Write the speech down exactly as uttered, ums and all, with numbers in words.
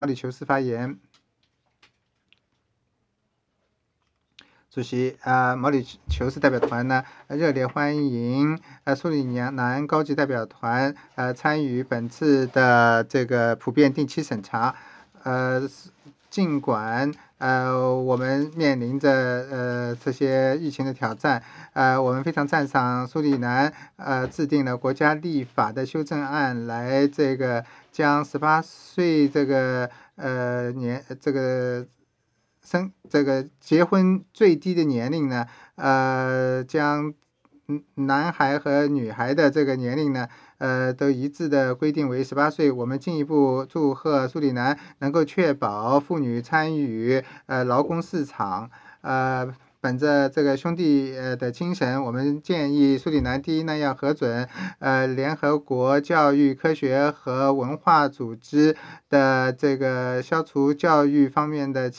毛里求斯发言。主席，呃，毛里求斯代表团呢热烈欢迎呃苏里南高级代表团呃参与本次的这个普遍定期审查。呃，尽管呃我们面临着呃这些疫情的挑战，呃，我们非常赞赏苏里南呃制定了国家立法的修正案，来这个将十八岁这个呃年这个。生这个结婚最低的年龄呢，呃，将男孩和女孩的这个年龄呢，呃，都一致的规定为十八岁。我们进一步祝贺苏里南能够确保妇女参与呃劳工市场。呃，本着这个兄弟呃的精神，我们建议苏里南第一呢要核准呃联合国教育科学和文化组织的这个消除教育方面的